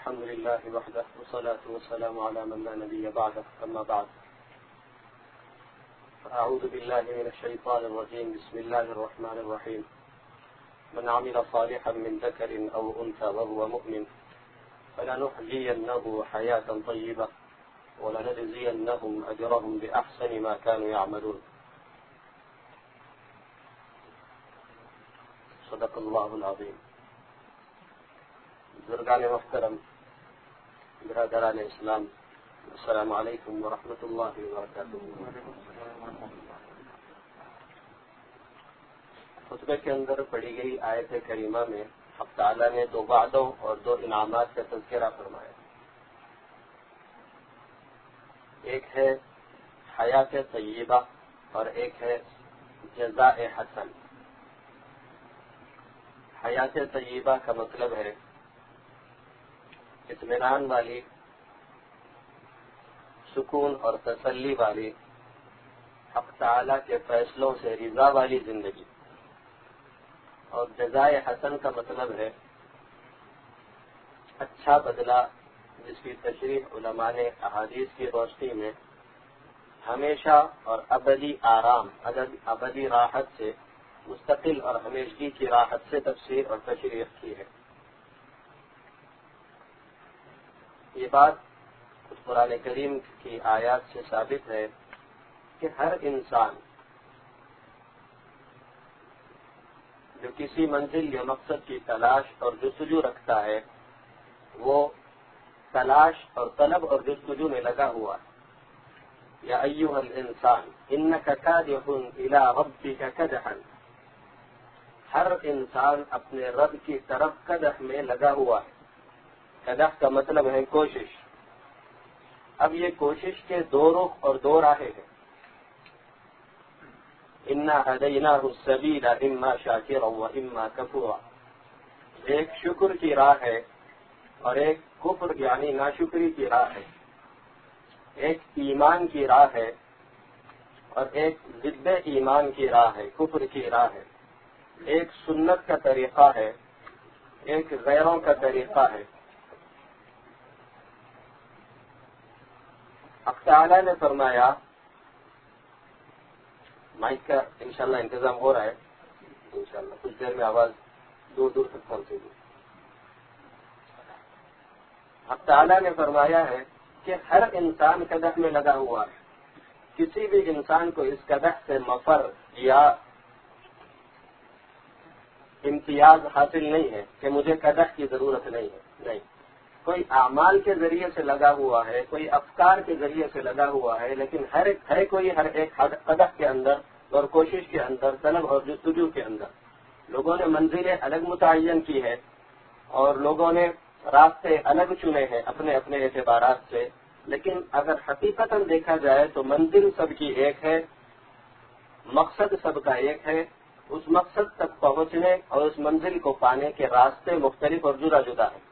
الحمد لله وحده والصلاة والسلام على من لا نبي بعده أما بعد أعوذ بالله من الشيطان الرجيم بسم الله الرحمن الرحيم من عمل صالحا من ذكر أو أنثى وهو مؤمن فلنحيينه حياة طيبة ولنجزينهم أجرهم بأحسن ما كانوا يعملون صدق الله العظيم. بزرگان محترم، برادران اسلام، السلام علیکم ورحمۃ اللہ وبرکاتہ. خطبے کے اندر پڑھی گئی آیت کریمہ میں حق تعالیٰ نے دو وعدوں اور دو انعامات کا تذکرہ فرمایا. ایک ہے حیات طیبہ اور ایک ہے جزاء حسن. حیات طیبہ کا مطلب ہے اطمینان والی، سکون اور تسلی والی، حق تعالیٰ کے فیصلوں سے رضا والی زندگی. اور جزائے حسن کا مطلب ہے اچھا بدلہ، جس کی تشریح علماء نے احادیث کی روشنی میں ہمیشہ اور ابدی آرام، ابدی راحت سے، مستقل اور ہمیشگی کی راحت سے تفسیر اور تشریح کی ہے. یہ بات قرآن کریم کی آیات سے ثابت ہے کہ ہر انسان جو کسی منزل یا مقصد کی تلاش اور جستجو رکھتا ہے، وہ تلاش اور طلب اور جستجو میں لگا ہوا ہے. یا ایھا الانسان انک کادح الی ربک کدحا. ہر انسان اپنے رب کی طرف قدح میں لگا ہوا ہے. قدح کا مطلب ہے کوشش. اب یہ کوشش کے دو رخ اور دو راہیں ہیں. انا ہدیناہ السبیل اما شاکرا و اما کفورا. ایک شکر کی راہ ہے اور ایک کفر یعنی ناشکری کی راہ ہے. ایک ایمان کی راہ ہے اور ایک ضد ایمان کی راہ ہے، کفر کی راہ ہے. ایک سنت کا طریقہ ہے، ایک غیروں کا طریقہ ہے. حق تعالیٰ نے فرمایا، مائک کا انشاءاللہ انتظام ہو رہا ہے، انشاءاللہ کچھ دیر میں آواز دور دور تک پہنچے گی. حق تعالیٰ نے فرمایا ہے کہ ہر انسان قدح میں لگا ہوا ہے. کسی بھی انسان کو اس قدح سے مفر یا امتیاز حاصل نہیں ہے کہ مجھے قدح کی ضرورت نہیں ہے. نہیں، کوئی اعمال کے ذریعے سے لگا ہوا ہے، کوئی افکار کے ذریعے سے لگا ہوا ہے، لیکن ہر ایک قدح کے اندر اور کوشش کے اندر، طلب اور جستجو کے اندر. لوگوں نے منزلیں الگ متعین کی ہے اور لوگوں نے راستے الگ چنے ہیں اپنے اپنے اعتبارات سے، لیکن اگر حقیقتاً دیکھا جائے تو منزل سب کی ایک ہے، مقصد سب کا ایک ہے. اس مقصد تک پہنچنے اور اس منزل کو پانے کے راستے مختلف اور جدا جدا ہیں.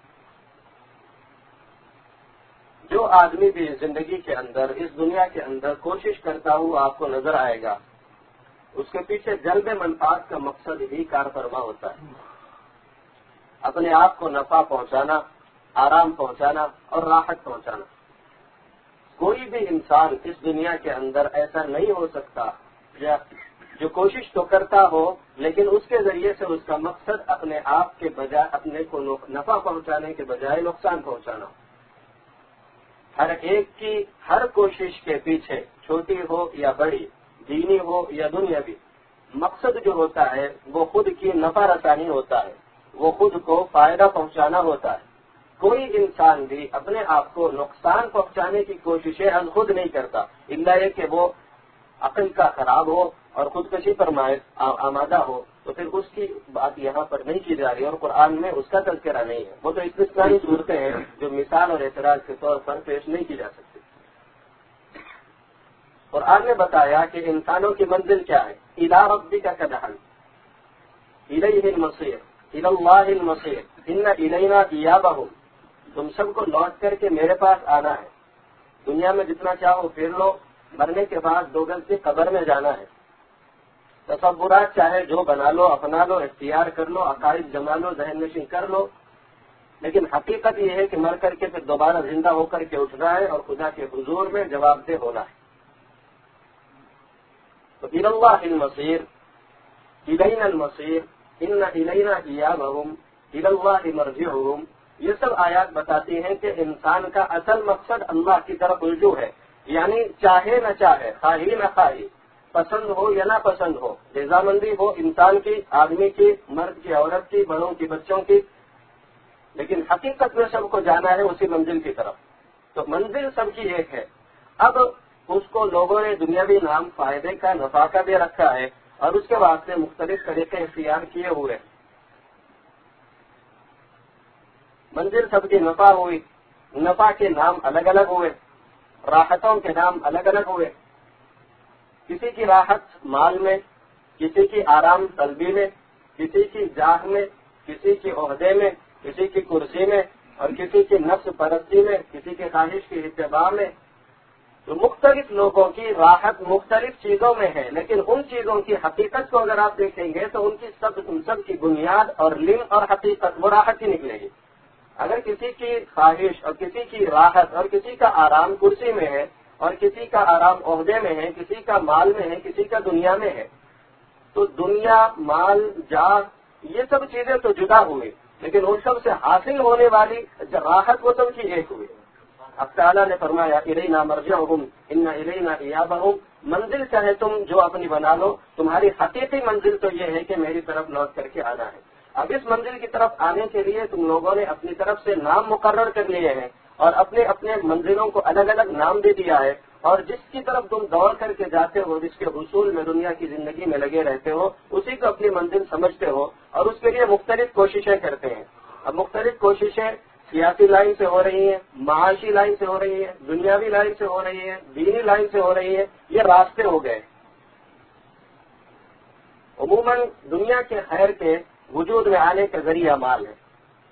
جو آدمی بھی زندگی کے اندر، اس دنیا کے اندر کوشش کرتا ہوا آپ کو نظر آئے گا، اس کے پیچھے جلب منفعت کا مقصد ہی کار فرما ہوتا ہے. اپنے آپ کو نفع پہنچانا، آرام پہنچانا اور راحت پہنچانا. کوئی بھی انسان اس دنیا کے اندر ایسا نہیں ہو سکتا جو کوشش تو کرتا ہو لیکن اس کے ذریعے سے اس کا مقصد اپنے آپ کے بجائے، اپنے کو نفع پہنچانے کے بجائے نقصان پہنچانا. ہر ایک کی ہر کوشش کے پیچھے، چھوٹی ہو یا بڑی، دینی ہو یا دنیاوی، مقصد جو ہوتا ہے وہ خود کی نفع رسانی ہوتا ہے، وہ خود کو فائدہ پہنچانا ہوتا ہے. کوئی انسان بھی اپنے آپ کو نقصان پہنچانے کی کوششیں از خود نہیں کرتا، الا یہ کہ وہ عقل کا خراب ہو اور خودکشی پر آمادہ ہو، تو پھر اس کی بات یہاں پر نہیں کی جا رہی اور قرآن میں اس کا تذکرہ نہیں ہے. وہ تو استثنائی صورتیں ہیں جو مثال اور اعتراض کے طور پر پیش نہیں کی جا سکتی. قرآن نے بتایا کہ انسانوں کی منزل کیا ہے. الی ربک کدحا، الیہ المصیر، الی اللہ المصیر، ان الینا ایابہم. تم سب کو لوٹ کر کے میرے پاس آنا ہے. دنیا میں جتنا چاہو پھر لو، مرنے کے بعد 2 گز کی قبر میں جانا ہے. تصورات چاہے جو بنا لو، اپنا لو، اختیار کر لو، عقائد جما لو، ذہن نشین کر لو، لیکن حقیقت یہ ہے کہ مر کر کے پھر دوبارہ زندہ ہو کر کے اٹھنا ہے اور خدا کے حضور میں جواب دہ ہونا ہے. تو الی اللہ المصیر، الینا المصیر، ان الینا ایابہم، الی اللہ مرجعہم، یہ سب آیات بتاتی ہیں کہ انسان کا اصل مقصد اللہ کی طرف رجوع ہے. یعنی چاہے نہ چاہے، خواہی نہ خواہی، پسند ہو یا نہ پسند ہو، رضامندی ہو انسان کی، آدمی کی، مرد کی، عورت کی، بڑوں کی، بچوں کی، لیکن حقیقت میں سب کو جانا ہے اسی منزل کی طرف. تو منزل سب کی ایک ہے. اب اس کو لوگوں نے دنیاوی نام، فائدے کا، نفع کا دے رکھا ہے اور اس کے واسطے مختلف طریقے اختیار کیے ہوئے. منزل سب کی نفع ہوئی، نفع کے نام الگ الگ ہوئے، راحتوں کے نام الگ الگ ہوئے. کسی کی راحت مال میں، کسی کی آرام طلبی میں، کسی کی جاہ میں، کسی کی عہدے میں، کسی کی کرسی میں، اور کسی کی نفس پرستی میں، کسی کی خواہش کی اتباع میں. تو مختلف لوگوں کی راحت مختلف چیزوں میں ہے، لیکن ان چیزوں کی حقیقت کو اگر آپ دیکھیں گے تو ان سب کی بنیاد اور لم اور حقیقت وہ راحت ہی نکلے گی. اگر کسی کی خواہش اور کسی کی راحت اور کسی کا آرام کرسی میں ہے اور کسی کا آرام عہدے میں ہے، کسی کا مال میں ہے، کسی کا دنیا میں ہے، تو دنیا، مال، جاہ، یہ سب چیزیں تو جدا ہوئی، لیکن ان سب سے حاصل ہونے والی راحت وہ سب کی ایک ہوئی. اب تعالیٰ نے فرمایا الینا مرجعہم ان الینا ایابہم، منزل چاہے تم جو اپنی بنا لو، تمہاری حقیقی منزل تو یہ ہے کہ میری طرف لوٹ کر کے آنا ہے. اب اس منزل کی طرف آنے کے لیے تم لوگوں نے اپنی طرف سے نام مقرر کر لیے ہیں اور اپنے اپنے منزلوں کو الگ الگ نام دے دیا ہے، اور جس کی طرف تم دوڑ کر کے جاتے ہو، جس کے حصول میں دنیا کی زندگی میں لگے رہتے ہو، اسی کو اپنی منزل سمجھتے ہو اور اس کے لیے مختلف کوششیں کرتے ہیں. اب مختلف کوششیں سیاسی لائن سے ہو رہی ہیں، معاشی لائن سے ہو رہی ہیں، دنیاوی لائن سے ہو رہی ہیں، دینی لائن سے ہو رہی ہیں، یہ راستے ہو گئے. عموماً دنیا کے خیر کے وجود میں آنے کا ذریعہ مال ہے.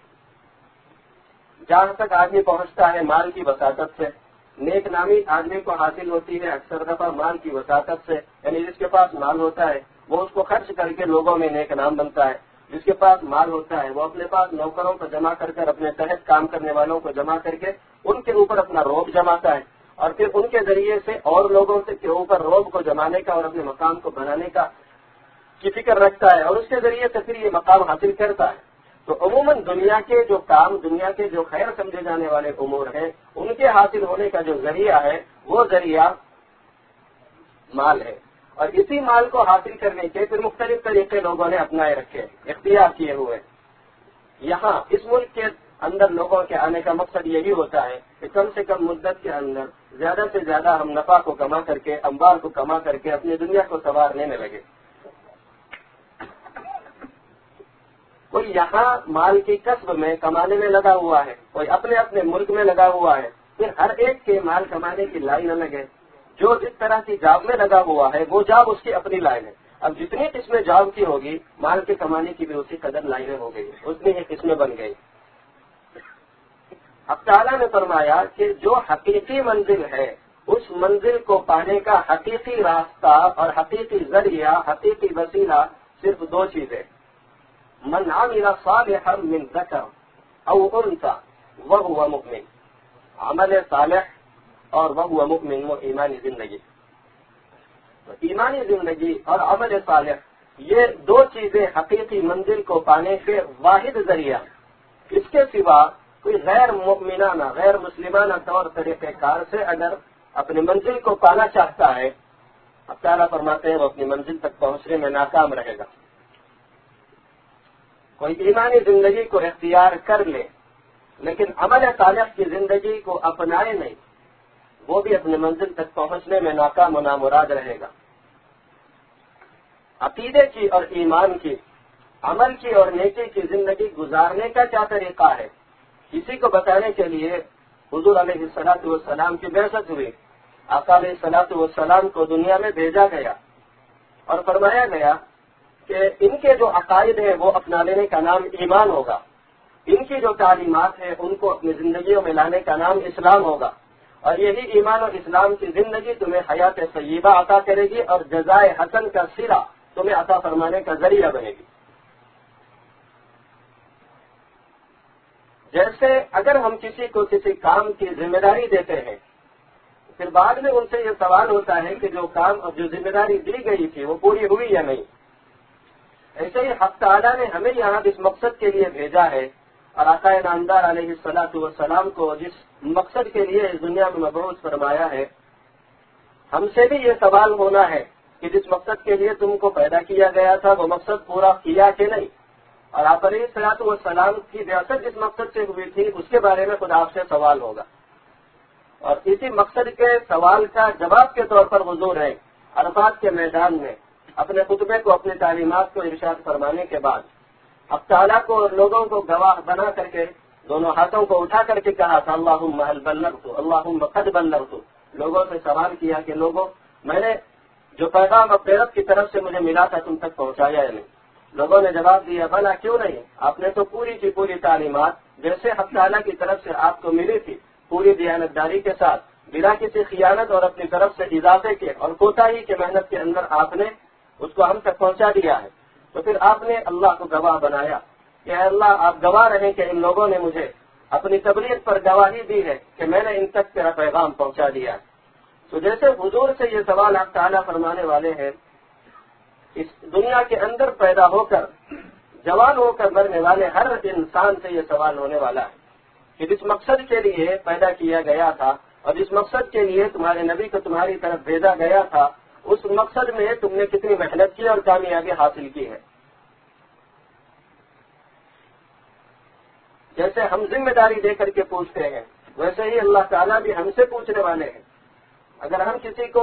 جہاں تک آدمی پہنچتا ہے مال کی وساطت سے، نیک نامی آدمی کو حاصل ہوتی ہے اکثر دفعہ مال کی وساطت سے. یعنی جس کے پاس مال ہوتا ہے وہ اس کو خرچ کر کے لوگوں میں نیک نام بنتا ہے. جس کے پاس مال ہوتا ہے وہ اپنے پاس نوکروں کو جمع کر کر، اپنے تحت کام کرنے والوں کو جمع کر کے ان کے اوپر اپنا روب جماتا ہے، اور پھر ان کے ذریعے سے اور لوگوں کے اوپر روب کو جمانے کا اور اپنے مقام کو بنانے کا کی فکر رکھتا ہے، اور اس کے ذریعے سے پھر یہ مقام حاصل کرتا ہے. تو عموماً دنیا کے جو کام، دنیا کے جو خیر سمجھے جانے والے امور ہیں، ان کے حاصل ہونے کا جو ذریعہ ہے وہ ذریعہ مال ہے. اور اسی مال کو حاصل کرنے کے پھر مختلف طریقے لوگوں نے اپنائے رکھے، اختیار کیے ہوئے. یہاں اس ملک کے اندر لوگوں کے آنے کا مقصد یہی ہوتا ہے کہ کم سے کم مدت کے اندر زیادہ سے زیادہ ہم نفع کو کما کر کے، اموال کو کما کر کے اپنی دنیا کو سنوارنے میں لگے. کوئی یہاں مال کی کسب میں کمانے میں لگا ہوا ہے، کوئی اپنے اپنے ملک میں لگا ہوا ہے. پھر ہر ایک کے مال کمانے کی لائن الگ ہے. جو جس طرح کی جاب میں لگا ہوا ہے وہ جاب اس کی اپنی لائن ہے. اب جتنی قسمیں جاب کی ہوگی، مال کے کمانے کی بھی اسی قدر لائنیں ہو گئی، اتنی ہی قسمیں بن گئی. اب تعالیٰ نے فرمایا کہ جو حقیقی منزل ہے، اس منزل کو پانے کا حقیقی راستہ اور حقیقی ذریعہ، حقیقی وسیلہ صرف دو چیزیں: من عمل صالحا من ذکر او انثى وهو مؤمن، عمل صالح اور وهو مؤمن، وہ ایمانی زندگی. تو ایمانی زندگی اور عمل صالح یہ دو چیزیں حقیقی منزل کو پانے کے واحد ذریعہ. اس کے سوا کوئی غیر مؤمنانہ، غیر مسلمانہ طور طریقہ کار سے اگر اپنی منزل کو پانا چاہتا ہے، اب تعالیٰ فرماتے ہیں وہ اپنی منزل تک پہنچنے میں ناکام رہے گا. کوئی ایمانی زندگی کو اختیار کر لے لیکن عمل صالح کی زندگی کو اپنائے نہیں، وہ بھی اپنے منزل تک پہنچنے میں ناکام و نامراد رہے گا. عقیدے کی اور ایمان کی، عمل کی اور نیکی کی زندگی گزارنے کا کیا طریقہ ہے، اسی کو بتانے کے لیے حضور علیہ الصلوۃ والسلام کی بعثت ہوئی. آقا علیہ الصلوۃ والسلام کو دنیا میں بھیجا گیا اور فرمایا گیا کہ ان کے جو عقائد ہیں وہ اپنا لینے کا نام ایمان ہوگا، ان کی جو تعلیمات ہیں ان کو اپنی زندگیوں میں لانے کا نام اسلام ہوگا، اور یہی ایمان اور اسلام کی زندگی تمہیں حیات طیبہ عطا کرے گی اور جزائے حسن کا سرا تمہیں عطا فرمانے کا ذریعہ بنے گی. جیسے اگر ہم کسی کو کسی کام کی ذمہ داری دیتے ہیں پھر بعد میں ان سے یہ سوال ہوتا ہے کہ جو کام اب جو ذمہ داری دی گئی تھی وہ پوری ہوئی یا نہیں. ایسے ہی حق تعالیٰ نے ہمیں یہاں اس مقصد کے لیے بھیجا ہے اور آقا نامدار علیہ الصلوۃ والسلام کو جس مقصد کے لیے اس دنیا میں مبعوث فرمایا ہے ہم سے بھی یہ سوال ہونا ہے کہ جس مقصد کے لیے تم کو پیدا کیا گیا تھا وہ مقصد پورا کیا کہ نہیں. اور آپ علیہ الصلوۃ والسلام کی بعثت جس مقصد سے ہوئی تھی اس کے بارے میں خود آپ سے سوال ہوگا. اور اسی مقصد کے سوال کا جواب کے طور پر حضور ہے عرفات کے میدان میں اپنے خطبے کو اپنی تعلیمات کو ارشاد فرمانے کے بعد حق تعالیٰ کو اور لوگوں کو گواہ بنا کر کے دونوں ہاتھوں کو اٹھا کر کے کہا تھا اللہم هل بلغت اللہم قد بلغت. لوگوں سے سوال کیا کہ لوگوں میں نے جو پیغام اب رب کی طرف سے مجھے ملا تھا تم تک پہنچایا یا نہیں. لوگوں نے جواب دیا بھلا کیوں نہیں, آپ نے تو پوری کی پوری تعلیمات جیسے حق تعالیٰ کی طرف سے آپ کو ملی تھی پوری دیانتداری کے ساتھ بلا کسی خیانت اور اپنی طرف سے اضافے کے اور کوتاہی کے محنت کے اندر آپ نے اس کو ہم تک پہنچا دیا ہے. تو پھر آپ نے اللہ کو گواہ بنایا کہ اے اللہ آپ گواہ رہیں کہ ان لوگوں نے مجھے اپنی تبلیغ پر گواہی دی ہے کہ میں نے ان تک تیرا پیغام پہنچا دیا ہے. تو جیسے حضور سے یہ سوال آپ تعالیٰ فرمانے والے ہیں اس دنیا کے اندر پیدا ہو کر جوان ہو کر مرنے والے ہر انسان سے یہ سوال ہونے والا ہے کہ جس مقصد کے لیے پیدا کیا گیا تھا اور جس مقصد کے لیے تمہارے نبی کو تمہاری طرف بھیجا گیا تھا اس مقصد میں تم نے کتنی محنت کی اور کامیابی حاصل کی ہے. جیسے ہم ذمہ داری دے کر کے پوچھتے ہیں ویسے ہی اللہ تعالیٰ بھی ہم سے پوچھنے والے ہیں. اگر ہم کسی کو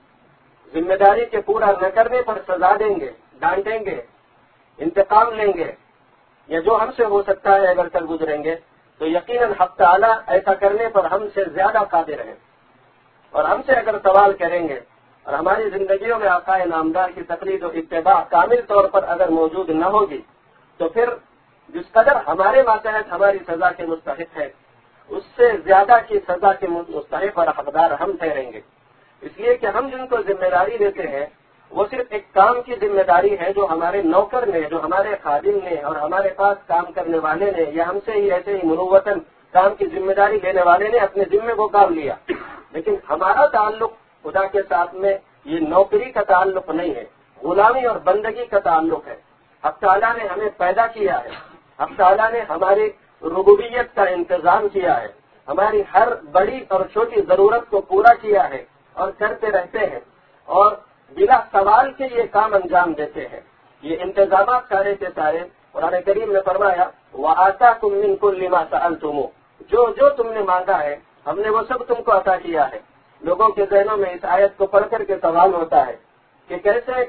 ذمہ داری کے پورا نہ کرنے پر سزا دیں گے, ڈانٹیں گے, انتقام لیں گے یا جو ہم سے ہو سکتا ہے اگر کل گزریں گے تو یقیناً حق تعالیٰ ایسا کرنے پر ہم سے زیادہ قادر ہیں. اور ہم سے اگر سوال کریں گے اور ہماری زندگیوں میں آقا نامدار کی تقلید و اتباع کامل طور پر اگر موجود نہ ہوگی تو پھر جس قدر ہمارے ماتحت ہماری سزا کے مستحق ہے اس سے زیادہ کی سزا کے مستحق اور حقدار ہم ٹھہریں گے. اس لیے کہ ہم جن کو ذمہ داری دیتے ہیں وہ صرف ایک کام کی ذمہ داری ہے جو ہمارے نوکر نے, جو ہمارے خادم نے اور ہمارے پاس کام کرنے والے نے یا ہم سے ہی ایسے ہی مروتاً کام کی ذمہ داری لینے والے نے اپنے ذمے کو کام لیا. لیکن ہمارا تعلق خدا کے ساتھ میں یہ نوکری کا تعلق نہیں ہے, غلامی اور بندگی کا تعلق ہے. حق تعالیٰ نے ہمیں پیدا کیا ہے, حق تعالیٰ نے ہماری ربوبیت کا انتظام کیا ہے, ہماری ہر بڑی اور چھوٹی ضرورت کو پورا کیا ہے اور کرتے رہتے ہیں اور بلا سوال کے یہ کام انجام دیتے ہیں. یہ انتظامات سارے کے سارے قرآن کریم نے فرمایا وَآتَاكُم مِّن كُلِّ مَا سَأَلْتُمُوهُ جو تم نے مانگا ہے ہم نے وہ سب تم کو عطا کیا ہے. لوگوں کے ذہنوں میں اس آیت کو پڑھ کر کے سوال ہوتا ہے کہ کیسے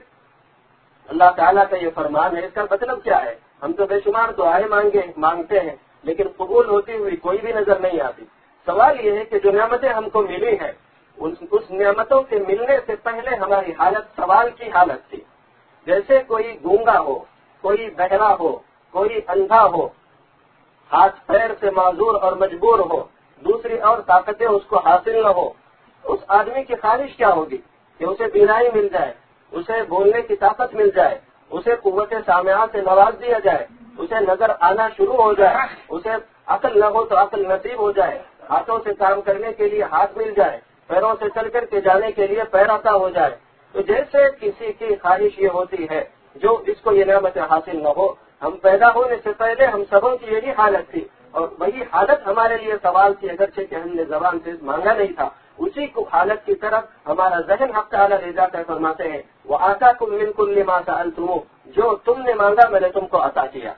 اللہ تعالیٰ کا یہ فرمان ہے, اس کا مطلب کیا ہے؟ ہم تو بے شمار دعائیں مانگتے ہیں لیکن قبول ہوتی ہوئی کوئی بھی نظر نہیں آتی. سوال یہ ہے کہ جو نعمتیں ہم کو ملی ہیں اس نعمتوں کے ملنے سے پہلے ہماری حالت سوال کی حالت تھی. جیسے کوئی گونگا ہو, کوئی بہرا ہو, کوئی اندھا ہو, ہاتھ پیر سے معذور اور مجبور ہو, دوسری اور طاقتیں اس کو حاصل نہ ہو, اس آدمی کی خواہش کیا ہوگی کہ اسے بینائی مل جائے, اسے بولنے کی طاقت مل جائے, اسے قوت سامعہ سے نواز دیا جائے, اسے نظر آنا شروع ہو جائے, اسے عقل نہ ہو تو عقل نصیب ہو جائے, ہاتھوں سے کام کرنے کے لیے ہاتھ مل جائے, پیروں سے چل کر کے جانے کے لیے پیر عطا ہو جائے. تو جیسے کسی کی خواہش یہ ہوتی ہے جو اس کو یہ نعمت حاصل نہ ہو, ہم پیدا ہونے سے پہلے ہم سبوں کی یہی حالت تھی اور وہی حالت ہمارے لیے سوال تھی اگرچہ کہ ہم نے زبان سے مانگا نہیں تھا. اسی کو حالت کی طرف ہمارا ذہن حق تعالیٰ لے جاتا ہے. فرماتے ہیں وَآتَاكُم مِّن كُلِّ مَا سَأَلْتُمُوهُ جو تم نے مانگا میں نے تم کو عطا کیا.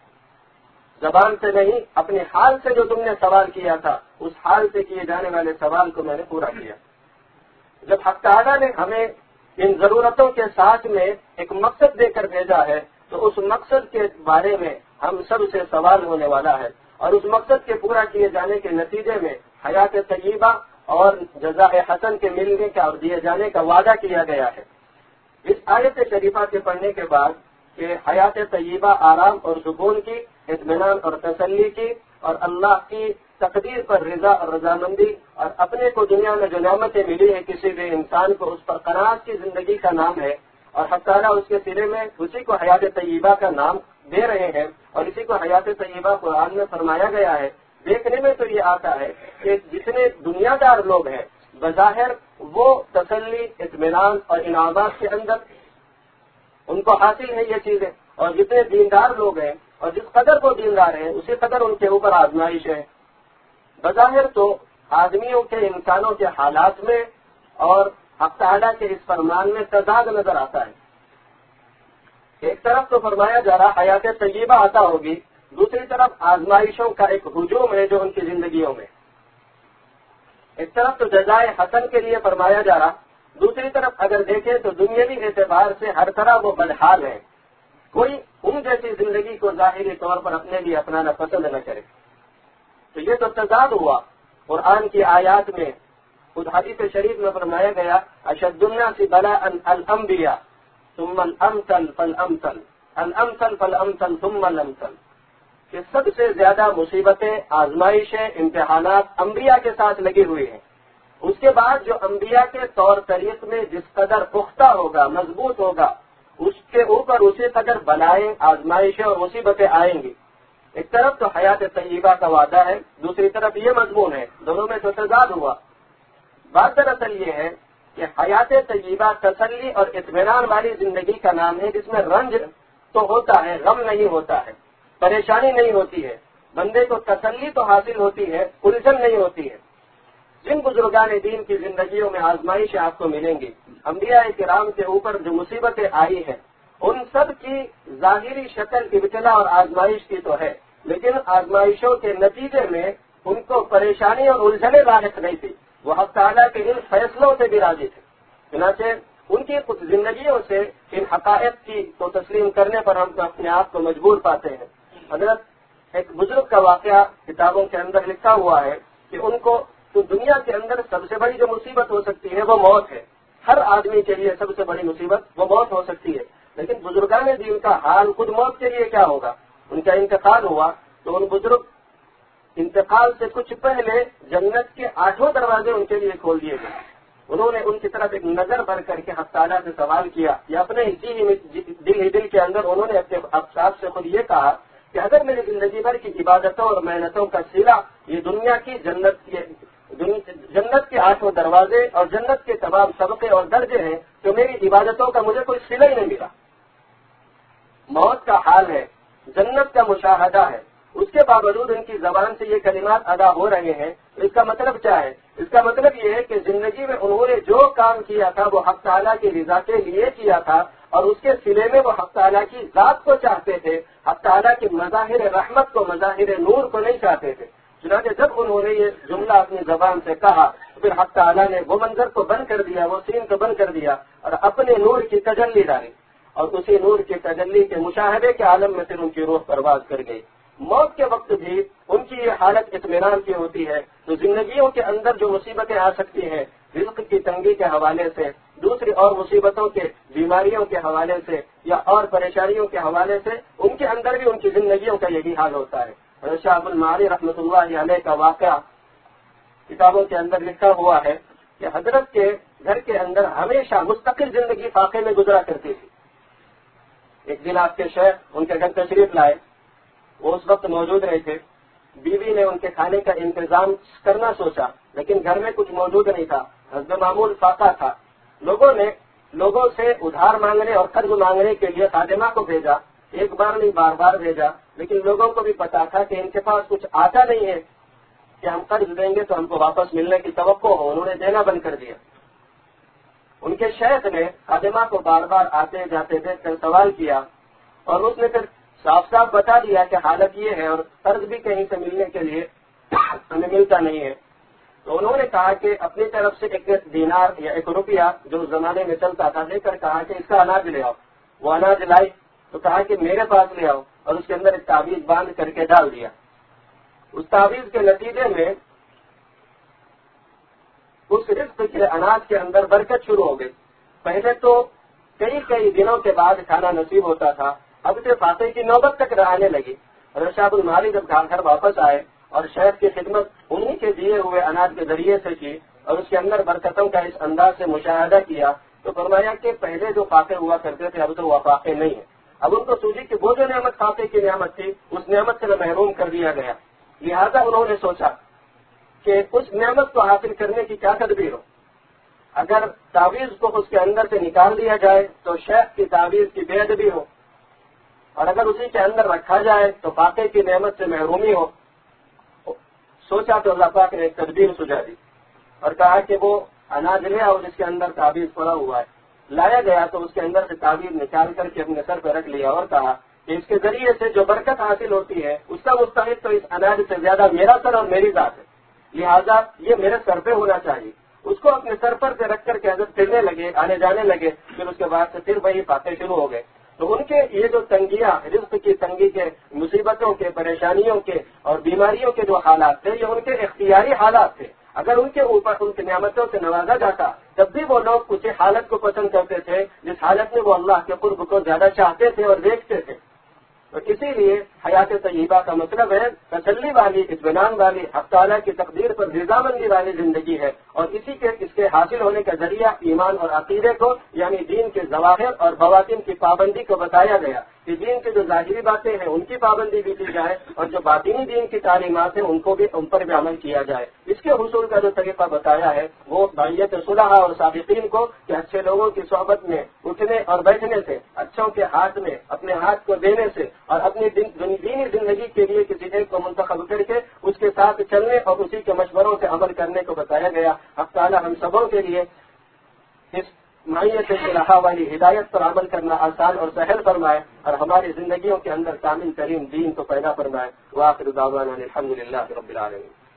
زبان سے نہیں, اپنے حال سے جو تم نے سوال کیا تھا اس حال سے کیے جانے والے سوال کو میں نے پورا کیا. جب حق تعالیٰ نے ہمیں ان ضرورتوں کے ساتھ میں ایک مقصد دے کر بھیجا ہے تو اس مقصد کے بارے میں ہم سب سے سوال ہونے والا ہے اور اس مقصد کے پورا کیے جانے کے نتیجے میں حیات طیبہ اور جزاء حسن کے ملنے کا اور دیے جانے کا وعدہ کیا گیا ہے. اس آیت شریفہ کے پڑھنے کے بعد کہ حیات طیبہ آرام اور سکون کی, اطمینان اور تسلی کی اور اللہ کی تقدیر پر رضا اور رضامندی اور اپنے کو دنیا میں جو نعمتیں ملی ہیں کسی بھی انسان کو اس پر قناعت کی زندگی کا نام ہے اور حق تعالیٰ اس کے سرے میں اسی کو حیات طیبہ کا نام دے رہے ہیں، اور اسی کو حیات طیبہ قرآن میں فرمایا گیا ہے۔ دیکھنے میں تو یہ آتا ہے کہ جتنے دنیا دار لوگ ہیں بظاہر وہ تسلی، اطمینان اور انعامات کے اندر ان کو حاصل ہے یہ چیزیں، اور جتنے دیندار لوگ ہیں اور جس قدر وہ دیندار ہیں اسی قدر ان کے اوپر آزمائش ہے۔ بظاہر تو آدمیوں کے، انسانوں کے حالات میں اور حق تعالیٰ کے اس فرمان میں تضاد نظر آتا ہے۔ ایک طرف تو فرمایا جا رہا حیات طیبہ عطا ہوگی، دوسری طرف آزمائشوں کا ایک ہجوم ہے جو ان کی زندگیوں میں۔ ایک طرف تو جزائے حسن کے لیے فرمایا جا رہا، دوسری طرف اگر دیکھیں تو دنیاوی اعتبار سے ہر طرح وہ بدحال ہے، کوئی ان جیسی زندگی کو ظاہری طور پر اپنے لیے اپنانا پسند نہ کرے۔ تو یہ تو تضاد ہوا قرآن کی آیات میں۔ خود حدیث شریف میں فرمایا گیا اشد الناس بلاء الانبیاء ثم الامثل فالامثل الامثل فالامثل ثم الامثل، کہ سب سے زیادہ مصیبتیں، آزمائشیں، امتحانات انبیاء کے ساتھ لگی ہوئی ہیں۔ اس کے بعد جو انبیاء کے طور طریق میں جس قدر پختہ ہوگا، مضبوط ہوگا، اس کے اوپر اسی قدر بلائیں، آزمائشیں اور مصیبتیں آئیں گی۔ ایک طرف تو حیات طیبہ کا وعدہ ہے، دوسری طرف یہ مضمون ہے، دونوں میں تو تضاد ہوا۔ بات دراصل یہ ہے کہ حیات طیبہ تسلی اور اطمینان والی زندگی کا نام ہے، جس میں رنج تو ہوتا ہے، غم نہیں ہوتا ہے، پریشانی نہیں ہوتی ہے، بندے کو تسلی تو حاصل ہوتی ہے، الجھن نہیں ہوتی ہے۔ جن بزرگان دین کی زندگیوں میں آزمائشیں آپ کو ملیں گی، انبیاء کرام کے اوپر جو مصیبتیں آئی ہیں، ان سب کی ظاہری شکل ابتلا اور آزمائش کی تو ہے، لیکن آزمائشوں کے نتیجے میں ان کو پریشانی اور الجھنیں لاحق نہیں تھی، وہ حق تعالیٰ کے ان فیصلوں سے بھی راضی تھے۔ چنانچہ ان کی کچھ زندگیوں سے ان حقائق کی تو تسلیم کرنے پر ہم اپنے آپ کو مجبور پاتے ہیں۔ حضرت ایک بزرگ کا واقعہ کتابوں کے اندر لکھا ہوا ہے کہ ان کو تو دنیا کے اندر سب سے بڑی جو مصیبت ہو سکتی ہے وہ موت ہے، ہر آدمی کے لیے سب سے بڑی مصیبت وہ موت ہو سکتی ہے، لیکن بزرگان دین کا حال خود موت کے لیے کیا ہوگا؟ ان کا انتقال ہوا تو ان بزرگ انتقال سے کچھ پہلے جنت کے 8 دروازے ان کے لیے کھول دیے گئے۔ انہوں نے ان کی طرف ایک نظر بھر کر کے حق تعالیٰ سے سوال کیا، یا اپنے دل کے اندر انہوں نے اپنے افساب سے خود یہ کہا کہ اگر میری زندگی بھر کی عبادتوں اور محنتوں کا صلہ یہ دنیا کی جنت کے 8 دروازے اور جنت کے تمام طبقے اور درجے ہیں تو میری عبادتوں کا مجھے کوئی صلہ ہی نہیں ملا۔ موت کا حال ہے، جنت کا مشاہدہ ہے، اس کے باوجود ان کی زبان سے یہ کلمات ادا ہو رہے ہیں۔ اس کا مطلب کیا ہے؟ اس کا مطلب یہ ہے کہ زندگی میں انہوں نے جو کام کیا تھا وہ حق تعالیٰ کی رضا کے لیے کیا تھا، اور اس کے صلے میں وہ حق تعالیٰ کی ذات کو چاہتے تھے، حق تعالیٰ کی مظاہر رحمت کو، مظاہر نور کو نہیں چاہتے تھے۔ چنانچہ جب انہوں نے یہ جملہ اپنی زبان سے کہا تو پھر حق تعالیٰ نے وہ منظر کو بند کر دیا، وہ سین کو بند کر دیا اور اپنے نور کی تجلی ڈالی، اور اسی نور کی تجلی کے مشاہدے کے عالم میں پھر ان کی روح پرواز کر گئی۔ موت کے وقت بھی ان کی یہ حالت اطمینان کی ہوتی ہے۔ تو زندگیوں کے اندر جو مصیبتیں آ سکتی ہیں، رزق کی تنگی کے حوالے سے، دوسری اور مصیبتوں کے، بیماریوں کے حوالے سے یا اور پریشانیوں کے حوالے سے، ان کے اندر بھی ان کی زندگیوں کا یہی حال ہوتا ہے۔ شاہ عبد المعالی رحمۃ اللہ علیہ کا واقعہ کتابوں کے اندر لکھا ہوا ہے کہ حضرت کے گھر کے اندر ہمیشہ مستقل زندگی فاقے میں گزرا کرتی تھی۔ ایک دن آپ کے شیخ ان کے گھر تشریف لائے، وہ اس وقت موجود نہیں تھے۔ بیوی نے ان کے کھانے کا انتظام کرنا سوچا، لیکن گھر میں کچھ موجود نہیں تھا، حسب معمول فاقہ تھا۔ لوگوں نے لوگوں سے ادھار مانگنے اور قرض مانگنے کے لیے خادمہ کو بھیجا، ایک بار نہیں بار بار بھیجا، لیکن لوگوں کو بھی پتا تھا کہ ان کے پاس کچھ آتا نہیں ہے کہ ہم قرض دیں گے تو ہم کو واپس ملنے کی توقع ہو، انہوں نے دینا بند کر دیا۔ ان کے شیخ نے خادمہ کو بار بار آتے جاتے دیکھ کر سوال کیا، اور اس نے پھر صاف صاف بتا دیا کہ حالت یہ ہے اور قرض بھی کہیں سے ملنے کے لیے ہمیں ملتا نہیں ہے۔ تو انہوں نے کہا کہ اپنی طرف سے 1 دینار یا 1 روپیہ جو اس زمانے میں چلتا تھا لے کر کہا کہ اس کا اناج لے آؤ۔ وہ اناج لائی تو کہا کہ میرے پاس لے آؤ، اور اس کے اندر ایک تعویذ باندھ کر کے ڈال دیا۔ اس تعویذ کے نتیجے میں اس رزق کے اناج کے اندر برکت شروع ہو گئی۔ پہلے تو کئی دنوں کے بعد کھانا نصیب ہوتا تھا، اب سے فاقے کی نوبت تک رہنے لگی۔ اور شاہ عبد المعالی جب گھر واپس آئے اور شیخ کی خدمت انہی کے دیے ہوئے اناج کے ذریعے سے کی اور اس کے اندر برکتوں کا اس انداز سے مشاہدہ کیا، تو فرمایا کہ پہلے جو فاقے ہوا کرتے تھے اب تو وہ فاقے نہیں ہیں، اب ان کو سوچی کہ وہ جو نعمت فاقے کی نعمت تھی اس نعمت سے محروم کر دیا گیا، لہذا انہوں نے سوچا کہ اس نعمت کو حاصل کرنے کی کیا تدبیر ہو۔ اگر تعویذ کو اس کے اندر سے نکال دیا جائے تو شیخ کی تعویذ کی بے ادبی ہو، اور اگر اسی کے اندر رکھا جائے تو فاقے کی نعمت سے محرومی ہو۔ سوچا تو اللہ پاک نے ایک تدبیر سجھا دی اور کہا کہ وہ اناج لے آؤ جس کے اندر تعویذ پڑا ہوا ہے۔ لایا گیا تو اس کے اندر سے تعویذ نکال کر کے اپنے سر پہ رکھ لیا اور کہا کہ اس کے ذریعے سے جو برکت حاصل ہوتی ہے اس کا مستحق تو اس اناج سے زیادہ میرا سر اور میری ذات ہے، لہذا یہ میرے سر پہ ہونا چاہیے۔ اس کو اپنے سر پر سے رکھ کر کے حضرت پھرنے لگے، آنے جانے لگے، پھر اس کے بعد سے پھر وہی باتیں شروع ہو گئے۔ تو ان کے یہ جو تنگیاں، رزق کی تنگی کے، مصیبتوں کے، پریشانیوں کے اور بیماریوں کے جو حالات تھے، یہ ان کے اختیاری حالات تھے۔ اگر ان کے اوپر ان کی نعمتوں سے نوازا جاتا تب بھی وہ لوگ اسی حالت کو پسند کرتے تھے جس حالت میں وہ اللہ کے قرب کو زیادہ چاہتے تھے اور دیکھتے تھے۔ تو اسی لیے حیات طیبہ کا مطلب ہے تسلی والی، اطمینان والی، حق تعالیٰ کی تقدیر پر رضامندی والی زندگی ہے، اور اس کے حاصل ہونے کا ذریعہ ایمان اور عقیدے کو یعنی دین کے ظواہر اور بواطن کی پابندی کو بتایا گیا کہ دین کی جو ظاہری باتیں ہیں ان کی پابندی بھی کی جائے اور جو باطنی دین کی تعلیمات ہیں ان پر بھی عمل کیا جائے۔ اس کے حصول کا جو طریقہ بتایا ہے وہ بائیت صلحاء اور صادقین کو کہ اچھے لوگوں کی صحبت میں اٹھنے اور بیٹھنے سے، اچھوں کے ہاتھ میں اپنے ہاتھ کو دینے سے اور اپنی دینی زندگی کے لیے کسی ایک کو منتخب کر کے اس کے ساتھ چلنے اور اسی کے مشوروں سے عمل کرنے کو بتایا گیا۔ حق تعالیٰ ہم سبوں کے لیے اس معیت صلحاء والی ہدایت پر عمل کرنا آسان اور سہل فرمائے اور ہماری زندگیوں کے اندر کامل ترین دین کو پیدا فرمائے۔ وآخر دعوانا الحمدللہ رب العالمین۔